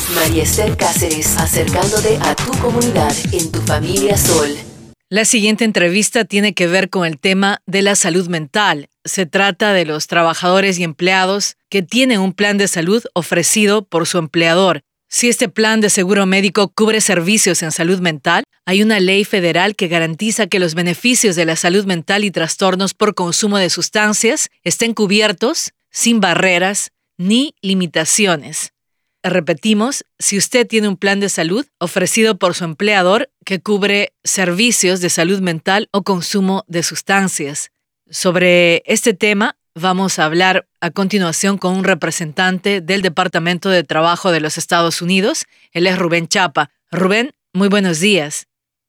María Esther Cáceres, acercándote a tu comunidad en tu familia Sol. La siguiente entrevista tiene que ver con el tema de la salud mental. Se trata de los trabajadores y empleados que tienen un plan de salud ofrecido por su empleador. Si este plan de seguro médico cubre servicios en salud mental, hay una ley federal que garantiza que los beneficios de la salud mental y trastornos por consumo de sustancias estén cubiertos sin barreras ni limitaciones. Repetimos, si usted tiene un plan de salud ofrecido por su empleador que cubre servicios de salud mental o consumo de sustancias. Sobre este tema vamos a hablar a continuación con un representante del Departamento de Trabajo de los Estados Unidos. Él es Rubén Chapa. Rubén, muy buenos días.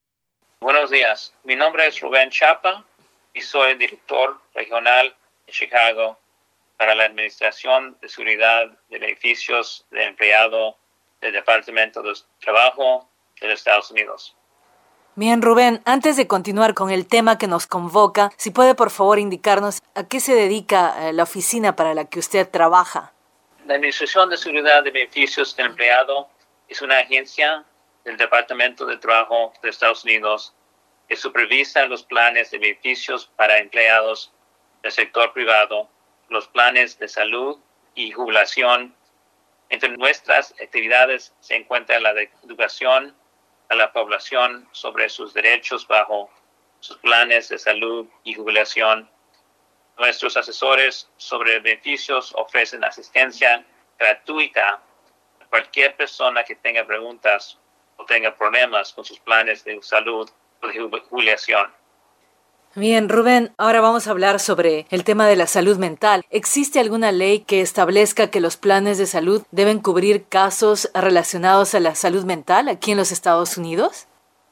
Buenos días. Mi nombre es Rubén Chapa y soy director regional en Chicago para la Administración de Seguridad de Beneficios de Empleado del Departamento de Trabajo de los Estados Unidos. Bien, Rubén, antes de continuar con el tema que nos convoca, si puede por favor indicarnos a qué se dedica la oficina para la que usted trabaja. La Administración de Seguridad de Beneficios del Empleado es una agencia del Departamento de Trabajo de Estados Unidos que supervisa los planes de beneficios para empleados del sector privado, los planes de salud y jubilación. Entre nuestras actividades se encuentra la de educación a la población sobre sus derechos bajo sus planes de salud y jubilación. Nuestros asesores sobre beneficios ofrecen asistencia gratuita a cualquier persona que tenga preguntas o tenga problemas con sus planes de salud o de jubilación. Bien, Rubén, ahora vamos a hablar sobre el tema de la salud mental. ¿Existe alguna ley que establezca que los planes de salud deben cubrir casos relacionados a la salud mental aquí en los Estados Unidos?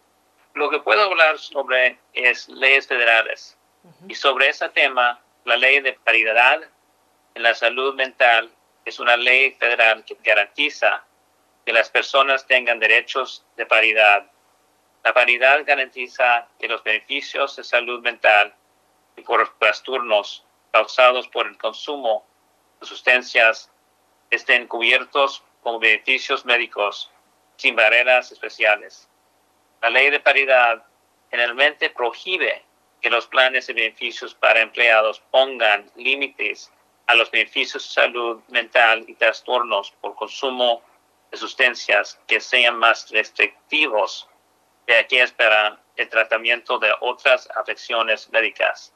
Lo que puedo hablar sobre es leyes federales. Y sobre ese tema, la ley de paridad en la salud mental es una ley federal que garantiza que las personas tengan derechos de paridad. La paridad garantiza que los beneficios de salud mental y por trastornos causados por el consumo de sustancias estén cubiertos como beneficios médicos sin barreras especiales. La ley de paridad generalmente prohíbe que los planes de beneficios para empleados pongan límites a los beneficios de salud mental y trastornos por consumo de sustancias que sean más restrictivos de aquellas para el tratamiento de otras afecciones médicas.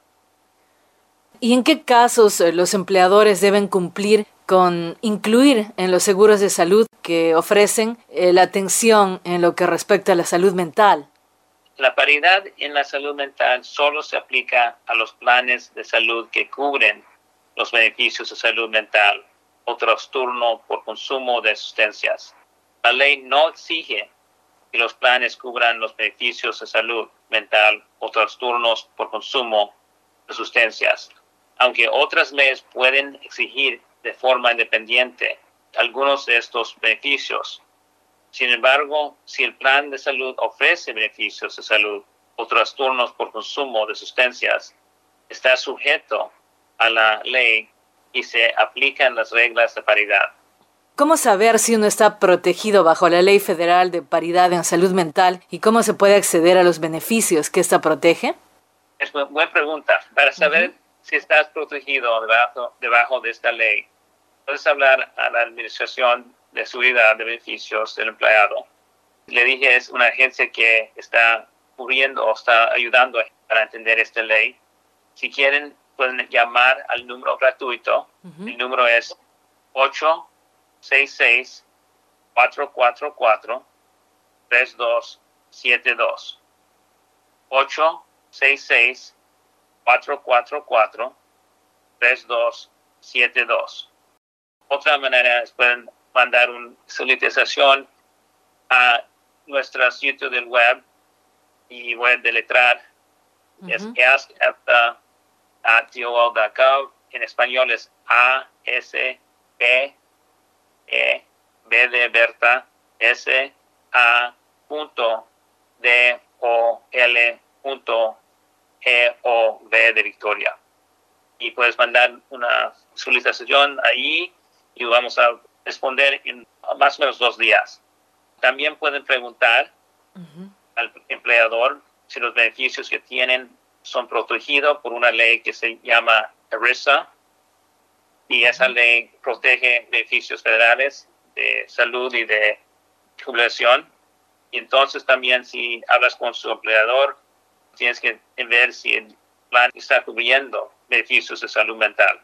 ¿Y en qué casos los empleadores deben cumplir con incluir en los seguros de salud que ofrecen la atención en lo que respecta a la salud mental? La paridad en la salud mental solo se aplica a los planes de salud que cubren los beneficios de salud mental o trastorno por consumo de sustancias. La ley no exige que los planes cubran los beneficios de salud mental o trastornos por consumo de sustancias, aunque otras leyes pueden exigir de forma independiente algunos de estos beneficios. Sin embargo, si el plan de salud ofrece beneficios de salud o trastornos por consumo de sustancias, está sujeto a la ley y se aplican las reglas de paridad. ¿Cómo saber si uno está protegido bajo la Ley Federal de Paridad en Salud Mental y cómo se puede acceder a los beneficios que esta protege? Es una buena pregunta. Para saber si estás protegido debajo de esta ley, puedes hablar a la Administración de Seguridad de Beneficios del Empleado. Le dije, es una agencia que está cubriendo o está ayudando para entender esta ley. Si quieren, pueden llamar al número gratuito. El número es 866-444-3272. 866-444-3272. Otra manera es pueden mandar una solicitación a nuestro sitio del web y voy a deletrar. Es ask@dol.gov. En español es ASP B de Berta, SA.DOL.EOV de Victoria. Y puedes mandar una solicitación ahí y vamos a responder en más o menos 2 días. También pueden preguntar al empleador si los beneficios que tienen son protegidos por una ley que se llama ERISA, y esa ley protege beneficios federales de salud y de jubilación. Y entonces también, si hablas con su empleador, tienes que ver si el plan está cubriendo beneficios de salud mental.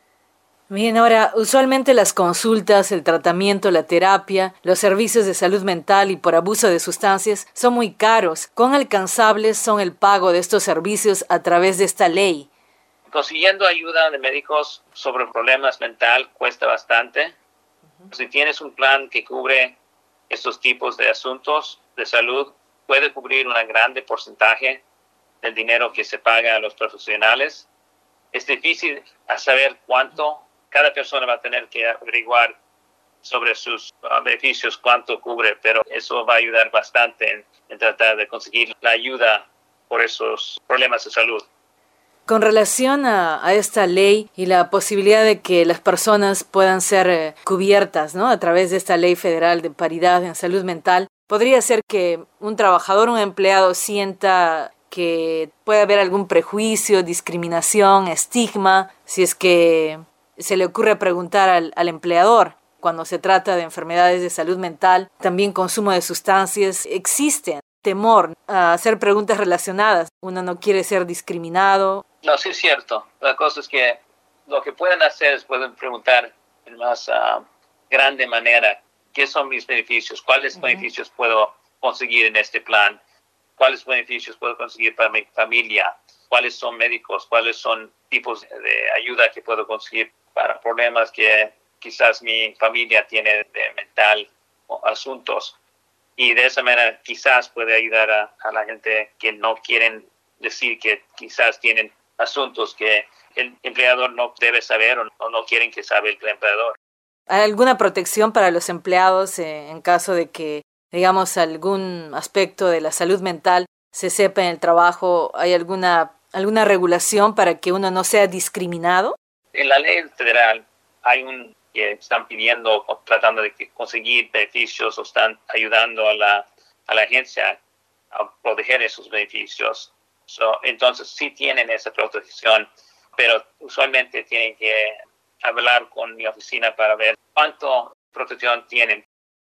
Bien, ahora, usualmente las consultas, el tratamiento, la terapia, los servicios de salud mental y por abuso de sustancias son muy caros. ¿Cuán alcanzables son el pago de estos servicios a través de esta ley? Consiguiendo ayuda de médicos sobre problemas mentales cuesta bastante. Si tienes un plan que cubre estos tipos de asuntos de salud, puede cubrir un grande porcentaje del dinero que se paga a los profesionales. Es difícil saber cuánto. Cada persona va a tener que averiguar sobre sus beneficios, cuánto cubre, pero eso va a ayudar bastante en tratar de conseguir la ayuda por esos problemas de salud. Con relación a esta ley y la posibilidad de que las personas puedan ser cubiertas, ¿no?, a través de esta ley federal de paridad en salud mental, podría ser que un trabajador, un empleado sienta que puede haber algún prejuicio, discriminación, estigma, si es que se le ocurre preguntar al empleador. Cuando se trata de enfermedades de salud mental, también consumo de sustancias, existe temor a hacer preguntas relacionadas. Uno no quiere ser discriminado. No, sí es cierto. La cosa es que lo que pueden hacer es pueden preguntar en más grande manera, ¿qué son mis beneficios? ¿Cuáles beneficios puedo conseguir en este plan? ¿Cuáles beneficios puedo conseguir para mi familia? ¿Cuáles son médicos? ¿Cuáles son tipos de ayuda que puedo conseguir para problemas que quizás mi familia tiene de mental o asuntos? Y de esa manera quizás puede ayudar a la gente que no quieren decir que quizás tienen asuntos que el empleador no debe saber o no quieren que sabe el empleador. ¿Hay alguna protección para los empleados en caso de que, digamos, algún aspecto de la salud mental se sepa en el trabajo? ¿Hay alguna regulación para que uno no sea discriminado? En la ley federal hay que están pidiendo o tratando de conseguir beneficios o están ayudando a la agencia a proteger esos beneficios. Entonces sí tienen esa protección, pero usualmente tienen que hablar con mi oficina para ver cuánto protección tienen.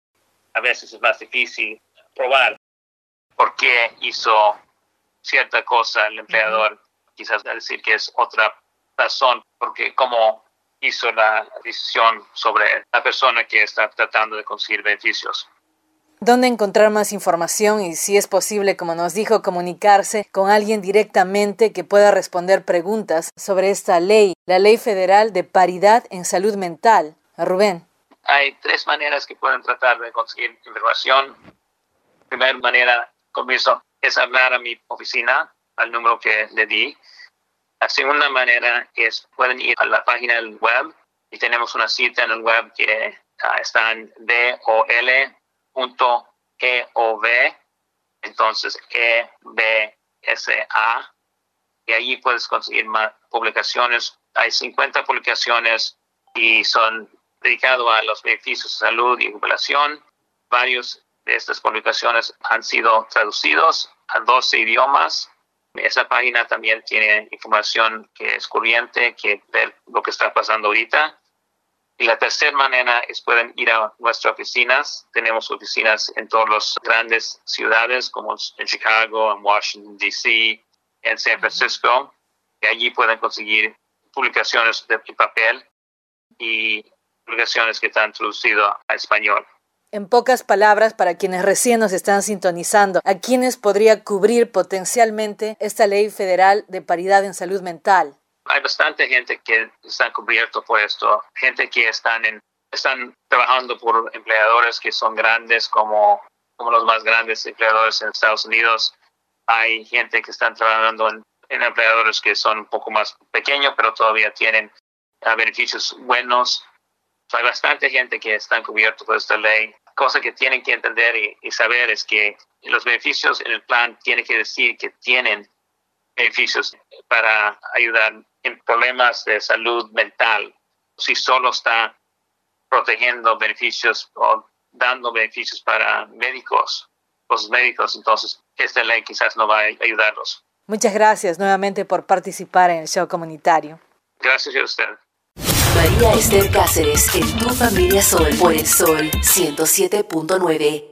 A veces es más difícil probar por qué hizo cierta cosa el empleador. Quizás decir que es otra razón, porque cómo hizo la decisión sobre la persona que está tratando de conseguir beneficios. ¿Dónde encontrar más información y, si es posible, como nos dijo, comunicarse con alguien directamente que pueda responder preguntas sobre esta ley, la Ley Federal de Paridad en Salud Mental? Rubén. Hay 3 maneras que pueden tratar de conseguir información. La primera manera, comienzo, es hablar a mi oficina, al número que le di. La segunda manera es pueden ir a la página del web y tenemos una cita en el web que está en dol.gov, entonces EBSA, y allí puedes conseguir más publicaciones. Hay 50 publicaciones y son dedicadas a los beneficios de salud y jubilación. Varios de estas publicaciones han sido traducidos a 12 idiomas. Esa página también tiene información que es corriente, que ver lo que está pasando ahorita. Y la tercera manera es pueden ir a nuestras oficinas. Tenemos oficinas en todas las grandes ciudades, como en Chicago, en Washington, D.C., en San Francisco. Y allí pueden conseguir publicaciones de papel y publicaciones que están traducidas a español. En pocas palabras, para quienes recién nos están sintonizando, ¿a quiénes podría cubrir potencialmente esta ley federal de paridad en salud mental? Hay bastante gente que está cubierto por esto, gente que están trabajando por empleadores que son grandes, como los más grandes empleadores en Estados Unidos. Hay gente que están trabajando en empleadores que son un poco más pequeños, pero todavía tienen beneficios buenos. Hay bastante gente que está cubierto por esta ley. Cosa que tienen que entender y saber es que los beneficios en el plan tienen que decir que tienen beneficios para ayudar en problemas de salud mental. Si solo está protegiendo beneficios o dando beneficios para los médicos. Entonces, esta ley quizás no va a ayudarlos. Muchas gracias nuevamente por participar en el show comunitario. Gracias a usted. María Esther Cáceres en Tu Familia Sol por el Sol 107.9.